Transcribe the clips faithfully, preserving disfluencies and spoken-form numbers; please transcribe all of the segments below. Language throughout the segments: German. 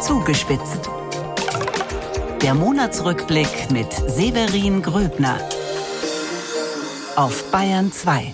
Zugespitzt. Der Monatsrückblick mit Severin Gröbner auf Bayern zwei.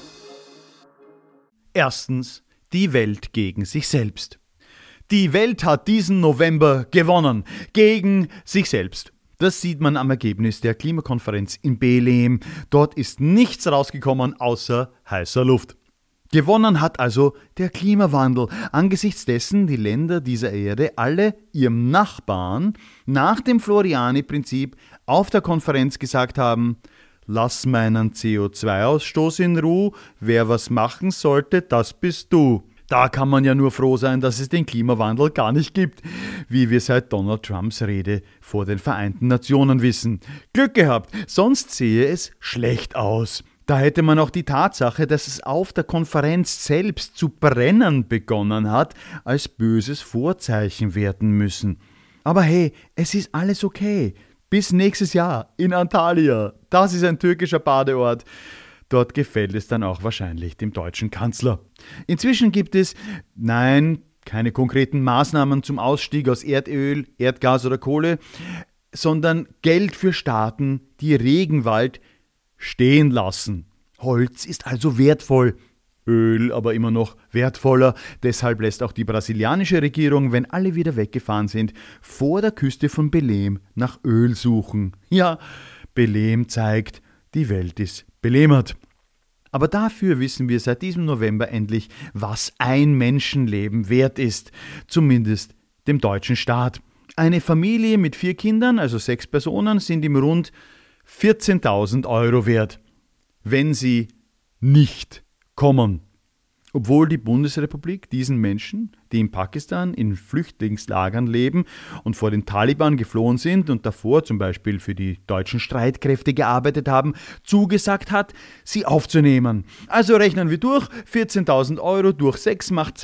Erstens, die Welt gegen sich selbst. Die Welt hat diesen November gewonnen, gegen sich selbst. Das sieht man am Ergebnis der Klimakonferenz in Belém. Dort ist nichts rausgekommen außer heißer Luft. Gewonnen hat also der Klimawandel, angesichts dessen die Länder dieser Erde alle ihrem Nachbarn nach dem Floriani-Prinzip auf der Konferenz gesagt haben: Lass meinen C O zwei Ausstoß in Ruhe, wer was machen sollte, das bist du. Da kann man ja nur froh sein, dass es den Klimawandel gar nicht gibt, wie wir seit Donald Trumps Rede vor den Vereinten Nationen wissen. Glück gehabt, sonst sehe es schlecht aus. Da hätte man auch die Tatsache, dass es auf der Konferenz selbst zu brennen begonnen hat, als böses Vorzeichen werten müssen. Aber hey, es ist alles okay. Bis nächstes Jahr in Antalya. Das ist ein türkischer Badeort. Dort gefällt es dann auch wahrscheinlich dem deutschen Kanzler. Inzwischen gibt es, nein, keine konkreten Maßnahmen zum Ausstieg aus Erdöl, Erdgas oder Kohle, sondern Geld für Staaten, die Regenwald stehen lassen. Holz ist also wertvoll, Öl aber immer noch wertvoller. Deshalb lässt auch die brasilianische Regierung, wenn alle wieder weggefahren sind, vor der Küste von Belém nach Öl suchen. Ja, Belém zeigt, die Welt ist belämmert. Aber dafür wissen wir seit diesem November endlich, was ein Menschenleben wert ist. Zumindest dem deutschen Staat. Eine Familie mit vier Kindern, also sechs Personen, sind ihm rund vierzehntausend Euro wert, wenn sie nicht kommen. Obwohl die Bundesrepublik diesen Menschen, die in Pakistan in Flüchtlingslagern leben und vor den Taliban geflohen sind und davor zum Beispiel für die deutschen Streitkräfte gearbeitet haben, zugesagt hat, sie aufzunehmen. Also rechnen wir durch, vierzehntausend Euro durch sechs macht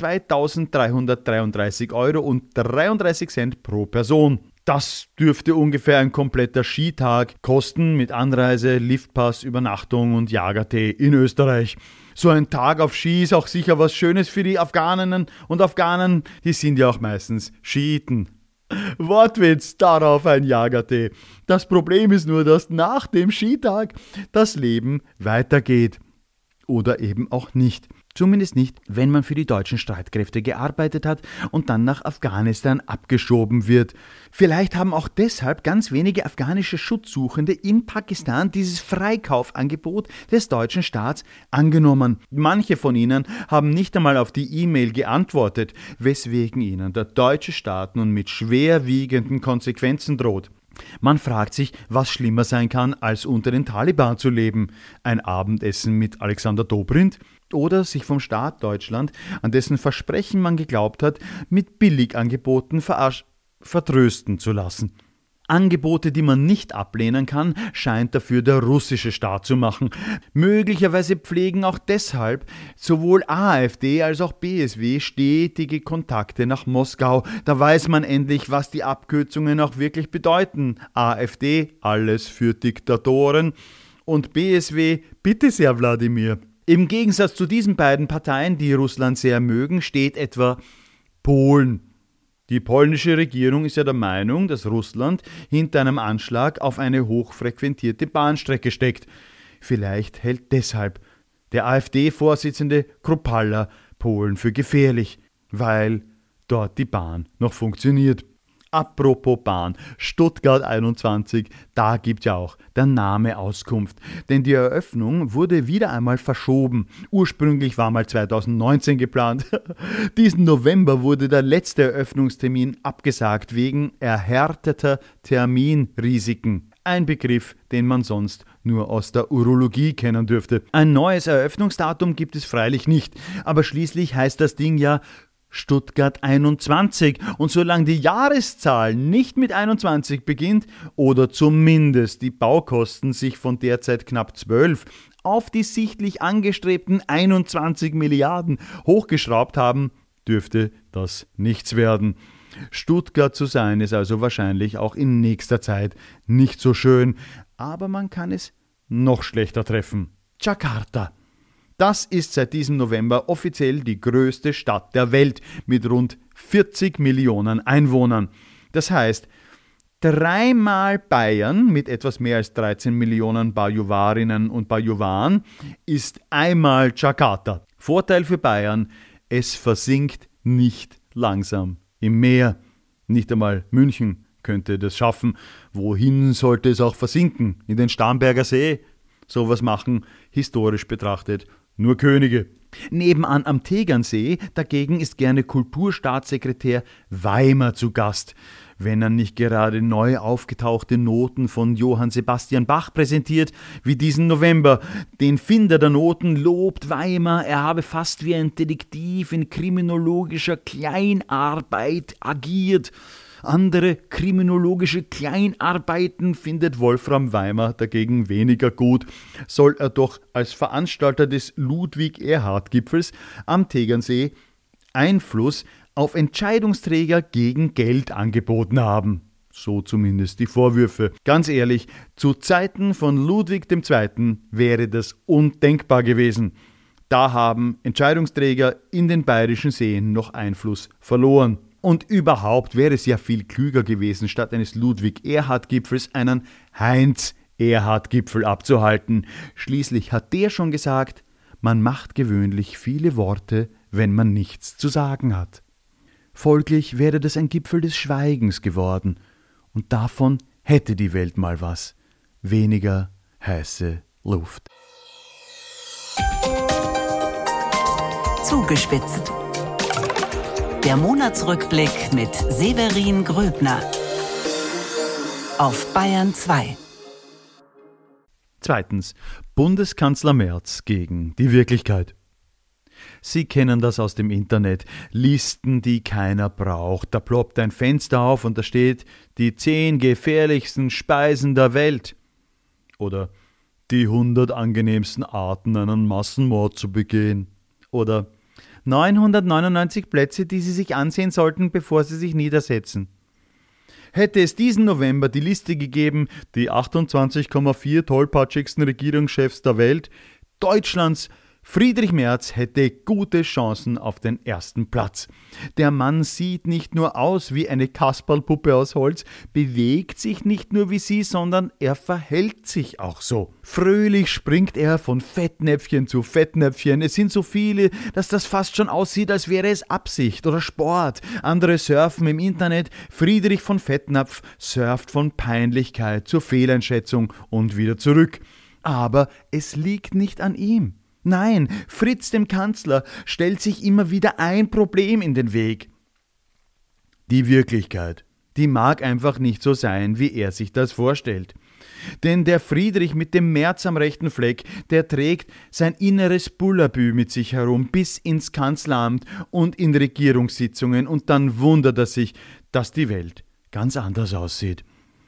zweitausenddreihundertdreiunddreißig Euro und dreiunddreißig Cent pro Person. Das dürfte ungefähr ein kompletter Skitag kosten mit Anreise, Liftpass, Übernachtung und Jagertee in Österreich. So ein Tag auf Ski ist auch sicher was Schönes für die Afghaninnen und Afghanen, die sind ja auch meistens Schiiten. Wortwitz, darauf ein Jagertee. Das Problem ist nur, dass nach dem Skitag das Leben weitergeht. Oder eben auch nicht. Zumindest nicht, wenn man für die deutschen Streitkräfte gearbeitet hat und dann nach Afghanistan abgeschoben wird. Vielleicht haben auch deshalb ganz wenige afghanische Schutzsuchende in Pakistan dieses Freikaufangebot des deutschen Staats angenommen. Manche von ihnen haben nicht einmal auf die E-Mail geantwortet, weswegen ihnen der deutsche Staat nun mit schwerwiegenden Konsequenzen droht. Man fragt sich, was schlimmer sein kann, als unter den Taliban zu leben. Ein Abendessen mit Alexander Dobrindt oder sich vom Staat Deutschland, an dessen Versprechen man geglaubt hat, mit Billigangeboten verarsch- vertrösten zu lassen. Angebote, die man nicht ablehnen kann, scheint dafür der russische Staat zu machen. Möglicherweise pflegen auch deshalb sowohl AfD als auch B S W stetige Kontakte nach Moskau. Da weiß man endlich, was die Abkürzungen auch wirklich bedeuten. AfD, alles für Diktatoren, und B S W, bitte sehr Wladimir. Im Gegensatz zu diesen beiden Parteien, die Russland sehr mögen, steht etwa Polen. Die polnische Regierung ist ja der Meinung, dass Russland hinter einem Anschlag auf eine hochfrequentierte Bahnstrecke steckt. Vielleicht hält deshalb der AfD-Vorsitzende Kropalla Polen für gefährlich, weil dort die Bahn noch funktioniert. Apropos Bahn, Stuttgart einundzwanzig, da gibt ja auch der Name Auskunft. Denn die Eröffnung wurde wieder einmal verschoben. Ursprünglich war mal zweitausendneunzehn geplant. Diesen November wurde der letzte Eröffnungstermin abgesagt wegen erhärteter Terminrisiken. Ein Begriff, den man sonst nur aus der Urologie kennen dürfte. Ein neues Eröffnungsdatum gibt es freilich nicht, aber schließlich heißt das Ding ja Stuttgart einundzwanzig, und solange die Jahreszahl nicht mit einundzwanzig beginnt oder zumindest die Baukosten sich von derzeit knapp zwölf auf die sichtlich angestrebten einundzwanzig Milliarden hochgeschraubt haben, dürfte das nichts werden. Stuttgart zu sein ist also wahrscheinlich auch in nächster Zeit nicht so schön, aber man kann es noch schlechter treffen. Jakarta. Das ist seit diesem November offiziell die größte Stadt der Welt mit rund vierzig Millionen Einwohnern. Das heißt, dreimal Bayern mit etwas mehr als dreizehn Millionen Bajuvarinnen und Bajuwaren ist einmal Jakarta. Vorteil für Bayern, es versinkt nicht langsam im Meer. Nicht einmal München könnte das schaffen. Wohin sollte es auch versinken? In den Starnberger See? Sowas machen, historisch betrachtet, nur Könige. Nebenan am Tegernsee dagegen ist gerne Kulturstaatssekretär Weimar zu Gast, wenn er nicht gerade neu aufgetauchte Noten von Johann Sebastian Bach präsentiert, wie diesen November. Den Finder der Noten lobt Weimar, er habe fast wie ein Detektiv in kriminologischer Kleinarbeit agiert. Andere kriminologische Kleinarbeiten findet Wolfram Weimar dagegen weniger gut, soll er doch als Veranstalter des Ludwig-Erhard-Gipfels am Tegernsee Einfluss auf Entscheidungsträger gegen Geld angeboten haben. So zumindest die Vorwürfe. Ganz ehrlich, zu Zeiten von Ludwig der Zweite wäre das undenkbar gewesen. Da haben Entscheidungsträger in den bayerischen Seen noch Einfluss verloren. Und überhaupt wäre es ja viel klüger gewesen, statt eines Ludwig-Erhard-Gipfels einen Heinz-Erhard-Gipfel abzuhalten. Schließlich hat der schon gesagt, man macht gewöhnlich viele Worte, wenn man nichts zu sagen hat. Folglich wäre das ein Gipfel des Schweigens geworden. Und davon hätte die Welt mal was. Weniger heiße Luft. Zugespitzt. Der Monatsrückblick mit Severin Gröbner auf Bayern zwei. Zweitens. Bundeskanzler Merz gegen die Wirklichkeit. Sie kennen das aus dem Internet. Listen, die keiner braucht. Da ploppt ein Fenster auf und da steht die zehn gefährlichsten Speisen der Welt. Oder die hundert angenehmsten Arten, einen Massenmord zu begehen. Oder neunhundertneunundneunzig Plätze, die Sie sich ansehen sollten, bevor Sie sich niedersetzen. Hätte es diesen November die Liste gegeben, die achtundzwanzig Komma vier tollpatschigsten Regierungschefs der Welt, Deutschlands, Friedrich Merz hätte gute Chancen auf den ersten Platz. Der Mann sieht nicht nur aus wie eine Kasperlpuppe aus Holz, bewegt sich nicht nur wie sie, sondern er verhält sich auch so. Fröhlich springt er von Fettnäpfchen zu Fettnäpfchen. Es sind so viele, dass das fast schon aussieht, als wäre es Absicht oder Sport. Andere surfen im Internet. Friedrich von Fettnapf surft von Peinlichkeit zur Fehleinschätzung und wieder zurück. Aber es liegt nicht an ihm. Nein, Fritz dem Kanzler stellt sich immer wieder ein Problem in den Weg. Die Wirklichkeit, die mag einfach nicht so sein, wie er sich das vorstellt. Denn der Friedrich mit dem Merz am rechten Fleck, der trägt sein inneres Bullabü mit sich herum bis ins Kanzleramt und in Regierungssitzungen und dann wundert er sich, dass die Welt ganz anders aussieht.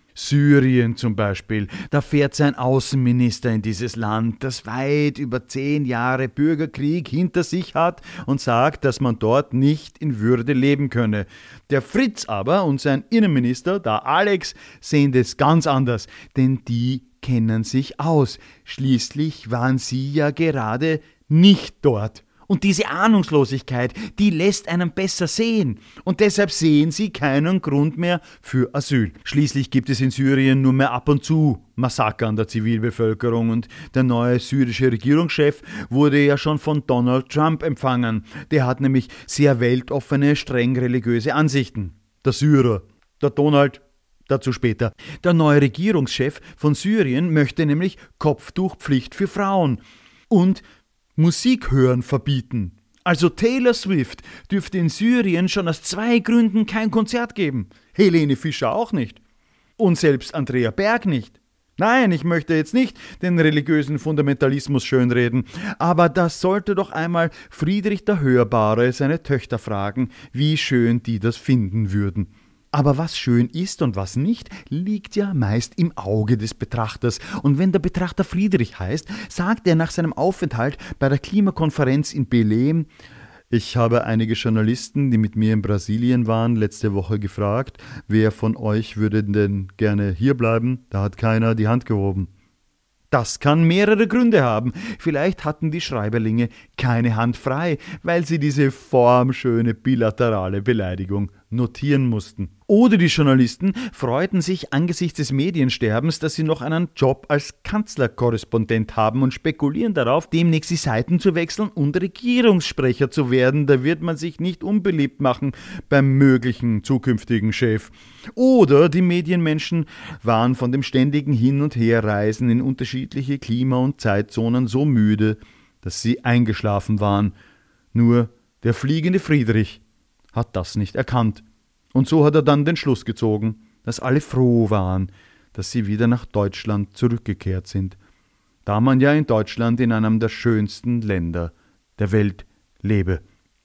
Syrien zum Beispiel, da fährt sein Außenminister in dieses Land, das weit über zehn Jahre Bürgerkrieg hinter sich hat und sagt, dass man dort nicht in Würde leben könne. Der Fritz aber und sein Innenminister, der Alex, sehen das ganz anders, denn die kennen sich aus. Schließlich waren sie ja gerade nicht dort. Und diese Ahnungslosigkeit, die lässt einen besser sehen. Und deshalb sehen sie keinen Grund mehr für Asyl. Schließlich gibt es in Syrien nur mehr ab und zu Massaker an der Zivilbevölkerung. Und der neue syrische Regierungschef wurde ja schon von Donald Trump empfangen. Der hat nämlich sehr weltoffene, streng religiöse Ansichten. Der Syrer, der Donald, dazu später. Der neue Regierungschef von Syrien möchte nämlich Kopftuchpflicht für Frauen. Und Musik hören verbieten. Also Taylor Swift dürfte in Syrien schon aus zwei Gründen kein Konzert geben. Helene Fischer auch nicht. Und selbst Andrea Berg nicht. Nein, ich möchte jetzt nicht den religiösen Fundamentalismus schönreden, aber das sollte doch einmal Friedrich der Hörbare seine Töchter fragen, wie schön die das finden würden. Aber was schön ist und was nicht, liegt ja meist im Auge des Betrachters. Und wenn der Betrachter Friedrich heißt, sagt er nach seinem Aufenthalt bei der Klimakonferenz in Belém: Ich habe einige Journalisten, die mit mir in Brasilien waren, letzte Woche gefragt, wer von euch würde denn gerne hierbleiben? Da hat keiner die Hand gehoben. Das kann mehrere Gründe haben. Vielleicht hatten die Schreiberlinge keine Hand frei, weil sie diese formschöne bilaterale Beleidigung notieren mussten. Oder die Journalisten freuten sich angesichts des Mediensterbens, dass sie noch einen Job als Kanzlerkorrespondent haben und spekulieren darauf, demnächst die Seiten zu wechseln und Regierungssprecher zu werden. Da wird man sich nicht unbeliebt machen beim möglichen zukünftigen Chef. Oder die Medienmenschen waren von dem ständigen Hin- und Herreisen in unterschiedliche Klima- und Zeitzonen so müde, dass sie eingeschlafen waren. Nur der fliegende Friedrich hat das nicht erkannt. Und so hat er dann den Schluss gezogen, dass alle froh waren, dass sie wieder nach Deutschland zurückgekehrt sind, da man ja in Deutschland in einem der schönsten Länder der Welt lebe.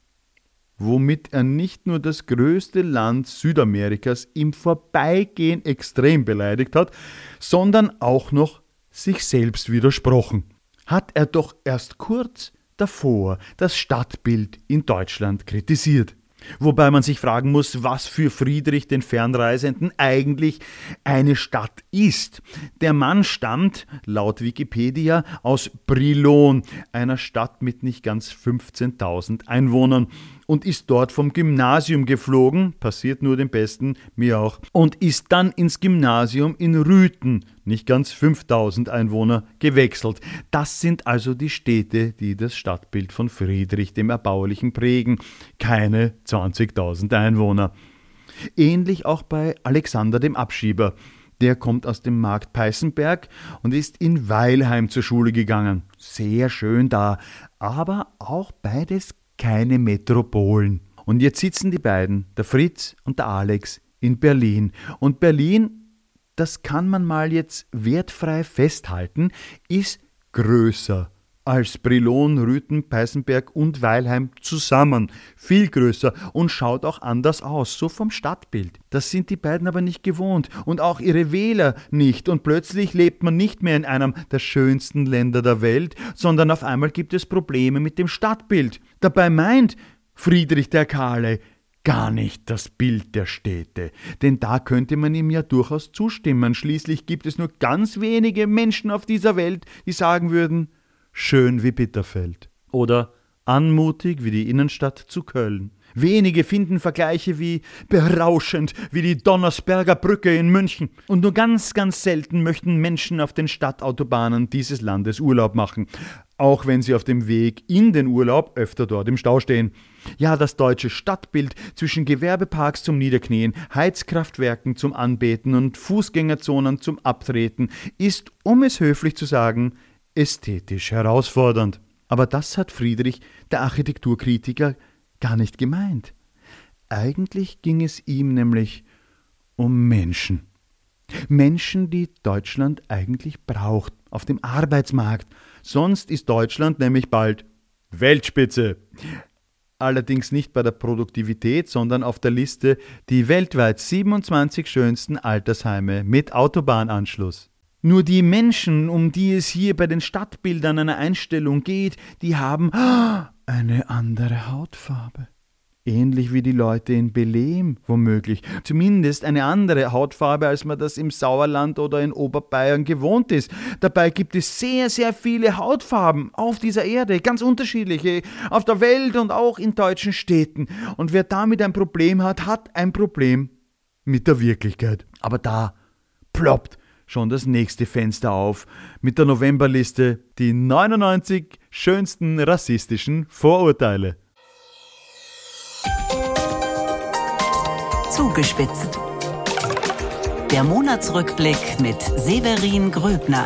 Womit er nicht nur das größte Land Südamerikas im Vorbeigehen extrem beleidigt hat, sondern auch noch sich selbst widersprochen. Hat er doch erst kurz davor das Stadtbild in Deutschland kritisiert. Wobei man sich fragen muss, was für Friedrich den Fernreisenden eigentlich eine Stadt ist. Der Mann stammt, laut Wikipedia, aus Brilon, einer Stadt mit nicht ganz fünfzehntausend Einwohnern, und ist dort vom Gymnasium geflogen, passiert nur dem Besten, mir auch, und ist dann ins Gymnasium in Rüthen, nicht ganz fünftausend Einwohner, gewechselt. Das sind also die Städte, die das Stadtbild von Friedrich dem Erbaulichen prägen, keine zwanzigtausend Einwohner. Ähnlich auch bei Alexander dem Abschieber. Der kommt aus dem Markt Peißenberg und ist in Weilheim zur Schule gegangen. Sehr schön da, aber auch beides keine Metropolen. Und jetzt sitzen die beiden, der Fritz und der Alex, in Berlin. Und Berlin, das kann man mal jetzt wertfrei festhalten, ist größer als Brilon, Rüthen, Peißenberg und Weilheim zusammen. Viel größer und schaut auch anders aus, so vom Stadtbild. Das sind die beiden aber nicht gewohnt und auch ihre Wähler nicht. Und plötzlich lebt man nicht mehr in einem der schönsten Länder der Welt, sondern auf einmal gibt es Probleme mit dem Stadtbild. Dabei meint Friedrich der Kahle gar nicht das Bild der Städte, denn da könnte man ihm ja durchaus zustimmen. Schließlich gibt es nur ganz wenige Menschen auf dieser Welt, die sagen würden, schön wie Bitterfeld oder anmutig wie die Innenstadt zu Köln. Wenige finden Vergleiche wie berauschend wie die Donnersberger Brücke in München. Und nur ganz, ganz selten möchten Menschen auf den Stadtautobahnen dieses Landes Urlaub machen, auch wenn sie auf dem Weg in den Urlaub öfter dort im Stau stehen. Ja, das deutsche Stadtbild zwischen Gewerbeparks zum Niederknien, Heizkraftwerken zum Anbeten und Fußgängerzonen zum Abtreten ist, um es höflich zu sagen, ästhetisch herausfordernd. Aber das hat Friedrich, der Architekturkritiker, gar nicht gemeint. Eigentlich ging es ihm nämlich um Menschen. Menschen, die Deutschland eigentlich braucht, auf dem Arbeitsmarkt. Sonst ist Deutschland nämlich bald Weltspitze. Allerdings nicht bei der Produktivität, sondern auf der Liste die weltweit siebenundzwanzig schönsten Altersheime mit Autobahnanschluss. Nur die Menschen, um die es hier bei den Stadtbildern einer Einstellung geht, die haben eine andere Hautfarbe. Ähnlich wie die Leute in Belém womöglich. Zumindest eine andere Hautfarbe, als man das im Sauerland oder in Oberbayern gewohnt ist. Dabei gibt es sehr, sehr viele Hautfarben auf dieser Erde, ganz unterschiedliche, auf der Welt und auch in deutschen Städten. Und wer damit ein Problem hat, hat ein Problem mit der Wirklichkeit. Aber da ploppt schon das nächste Fenster auf mit der Novemberliste, die neunundneunzig schönsten rassistischen Vorurteile. Zugespitzt. Der Monatsrückblick mit Severin Gröbner.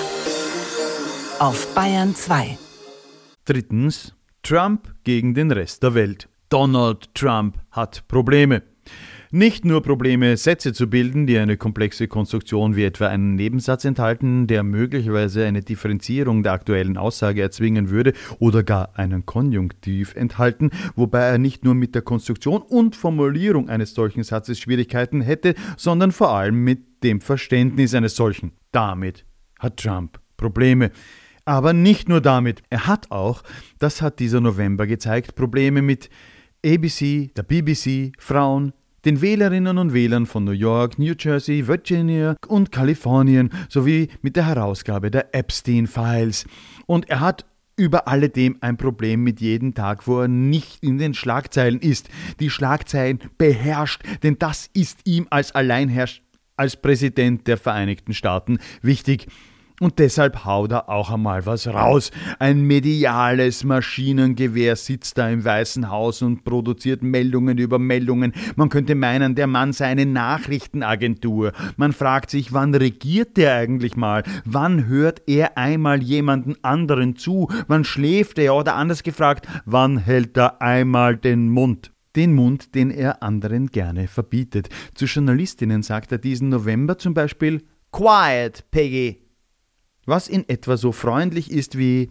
Auf Bayern zwei. Drittens, Trump gegen den Rest der Welt. Donald Trump hat Probleme. Nicht nur Probleme, Sätze zu bilden, die eine komplexe Konstruktion wie etwa einen Nebensatz enthalten, der möglicherweise eine Differenzierung der aktuellen Aussage erzwingen würde, oder gar einen Konjunktiv enthalten, wobei er nicht nur mit der Konstruktion und Formulierung eines solchen Satzes Schwierigkeiten hätte, sondern vor allem mit dem Verständnis eines solchen. Damit hat Trump Probleme. Aber nicht nur damit. Er hat auch, das hat dieser November gezeigt, Probleme mit A B C, der B B C, Frauen, den Wählerinnen und Wählern von New York, New Jersey, Virginia und Kalifornien sowie mit der Herausgabe der Epstein-Files. Und er hat Über alledem ein Problem mit jedem Tag, wo er nicht in den Schlagzeilen ist. Die Schlagzeilen beherrscht, denn das ist ihm als Alleinherrscher, als Präsident der Vereinigten Staaten wichtig. Und deshalb haut er auch einmal was raus. Ein mediales Maschinengewehr sitzt da im Weißen Haus und produziert Meldungen über Meldungen. Man könnte meinen, der Mann sei eine Nachrichtenagentur. Man fragt sich, wann regiert der eigentlich mal? Wann hört er einmal jemanden anderen zu? Wann schläft er? Oder anders gefragt, wann hält er einmal den Mund? Den Mund, den er anderen gerne verbietet. Zu Journalistinnen sagt er diesen November zum Beispiel, Quiet, Peggy. Was in etwa so freundlich ist wie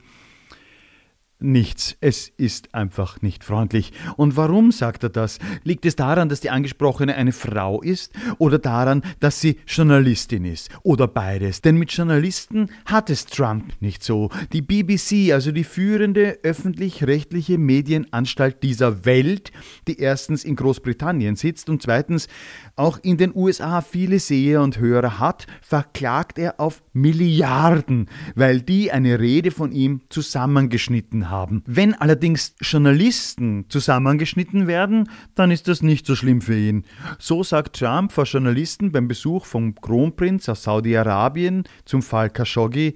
nichts. Es ist einfach nicht freundlich. Und warum sagt er das? Liegt es daran, dass die Angesprochene eine Frau ist? Oder daran, dass sie Journalistin ist? Oder beides? Denn mit Journalisten hat es Trump nicht so. Die B B C, also die führende öffentlich-rechtliche Medienanstalt dieser Welt, die erstens in Großbritannien sitzt und zweitens auch in den U S A viele Seher und Hörer hat, verklagt er auf Milliarden, weil die eine Rede von ihm zusammengeschnitten haben. Haben. Wenn allerdings Journalisten zusammengeschnitten werden, dann ist das nicht so schlimm für ihn. So sagt Trump vor Journalisten beim Besuch vom Kronprinz aus Saudi-Arabien zum Fall Khashoggi,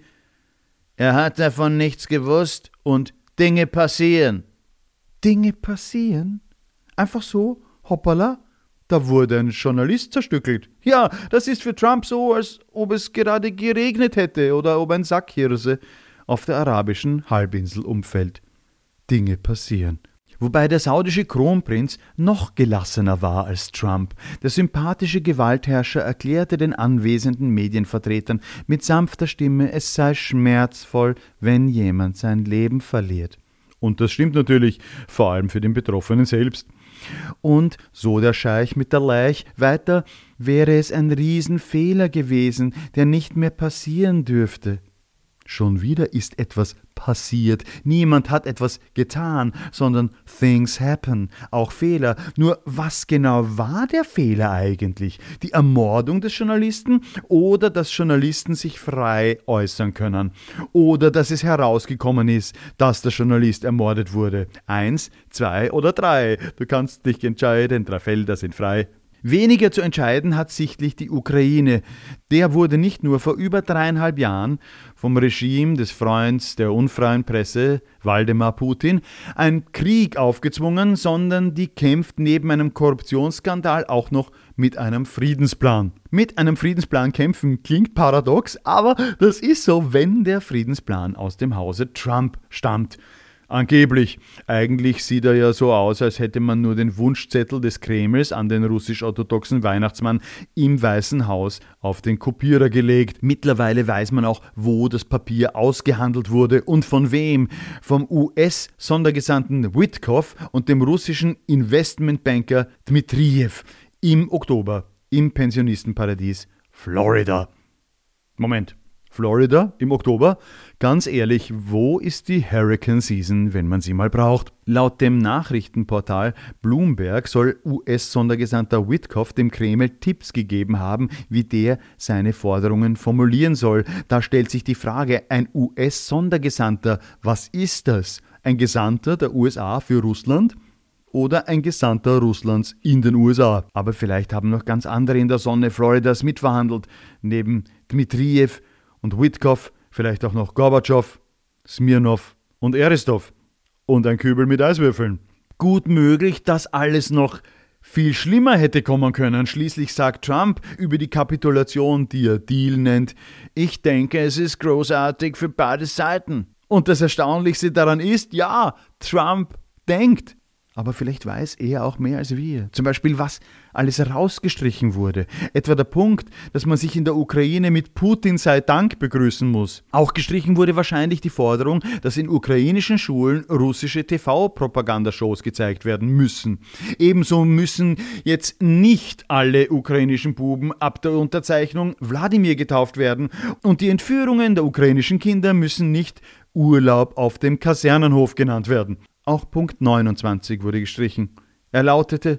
er hat davon nichts gewusst und Dinge passieren. Dinge passieren? Einfach so, hoppala, da wurde ein Journalist zerstückelt. Ja, das ist für Trump so, als ob es gerade geregnet hätte oder ob ein Sack Hirse auf der arabischen Halbinsel umfällt. Dinge passieren. Wobei der saudische Kronprinz noch gelassener war als Trump. Der sympathische Gewaltherrscher erklärte den anwesenden Medienvertretern mit sanfter Stimme, es sei schmerzvoll, wenn jemand sein Leben verliert. Und das stimmt natürlich, vor allem für den Betroffenen selbst. Und, so der Scheich mit der Leich, weiter, wäre es ein Riesenfehler gewesen, der nicht mehr passieren dürfte. Schon wieder ist etwas passiert. Niemand hat etwas getan, sondern things happen, auch Fehler. Nur was genau war der Fehler eigentlich? Die Ermordung des Journalisten oder dass Journalisten sich frei äußern können? Oder dass es herausgekommen ist, dass der Journalist ermordet wurde? Eins, zwei oder drei? Du kannst dich entscheiden, drei Felder sind frei. Weniger zu entscheiden hat sichtlich die Ukraine. Der wurde nicht nur vor über dreieinhalb Jahren vom Regime des Freunds der unfreien Presse, Waldemar Putin, ein Krieg aufgezwungen, sondern die kämpft neben einem Korruptionsskandal auch noch mit einem Friedensplan. Mit einem Friedensplan kämpfen klingt paradox, aber das ist so, wenn der Friedensplan aus dem Hause Trump stammt. Angeblich. Eigentlich sieht er ja so aus, als hätte man nur den Wunschzettel des Kremls an den russisch-orthodoxen Weihnachtsmann im Weißen Haus auf den Kopierer gelegt. Mittlerweile weiß man auch, wo das Papier ausgehandelt wurde und von wem. Vom U S-Sondergesandten Witkoff und dem russischen Investmentbanker Dmitrijew im Oktober im Pensionistenparadies Florida. Moment. Florida im Oktober? Ganz ehrlich, wo ist die Hurricane Season, wenn man sie mal braucht? Laut dem Nachrichtenportal Bloomberg soll U S-Sondergesandter Witkoff dem Kreml Tipps gegeben haben, wie der seine Forderungen formulieren soll. Da stellt sich die Frage, ein U S-Sondergesandter, was ist das? Ein Gesandter der U S A für Russland? Oder ein Gesandter Russlands in den U S A? Aber vielleicht haben noch ganz andere in der Sonne Floridas mitverhandelt, neben Dmitrijew und Witkoff, vielleicht auch noch Gorbatschow, Smirnov und Aristov und ein Kübel mit Eiswürfeln. Gut möglich, dass alles noch viel schlimmer hätte kommen können. Schließlich sagt Trump über die Kapitulation, die er Deal nennt, ich denke, es ist großartig für beide Seiten. Und das Erstaunlichste daran ist, ja, Trump denkt. Aber vielleicht weiß er auch mehr als wir. Zum Beispiel, was alles rausgestrichen wurde. Etwa der Punkt, dass man sich in der Ukraine mit Putin sei Dank begrüßen muss. Auch gestrichen wurde wahrscheinlich die Forderung, dass in ukrainischen Schulen russische T V-Propagandashows gezeigt werden müssen. Ebenso müssen jetzt nicht alle ukrainischen Buben ab der Unterzeichnung Wladimir getauft werden. Und die Entführungen der ukrainischen Kinder müssen nicht Urlaub auf dem Kasernenhof genannt werden. Auch Punkt neunundzwanzig wurde gestrichen. Er lautete,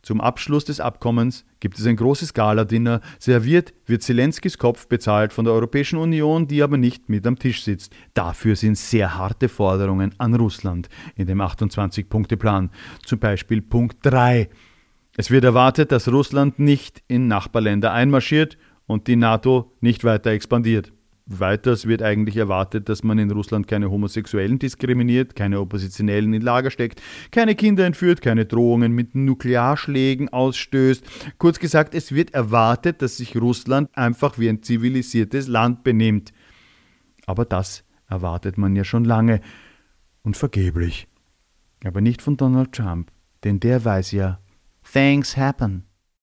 Zum Abschluss des Abkommens gibt es ein großes Gala-Dinner. Serviert wird Zelenskys Kopf, bezahlt von der Europäischen Union, die aber nicht mit am Tisch sitzt. Dafür sind sehr harte Forderungen an Russland in dem achtundzwanzig-Punkte-Plan. Zum Beispiel Punkt drei. Es wird erwartet, dass Russland nicht in Nachbarländer einmarschiert und die NATO nicht weiter expandiert. Weiters wird eigentlich erwartet, dass man in Russland keine Homosexuellen diskriminiert, keine Oppositionellen in Lager steckt, keine Kinder entführt, keine Drohungen mit Nuklearschlägen ausstößt. Kurz gesagt, es wird erwartet, dass sich Russland einfach wie ein zivilisiertes Land benimmt. Aber das erwartet man ja schon lange und vergeblich. Aber nicht von Donald Trump, denn der weiß ja, Things happen.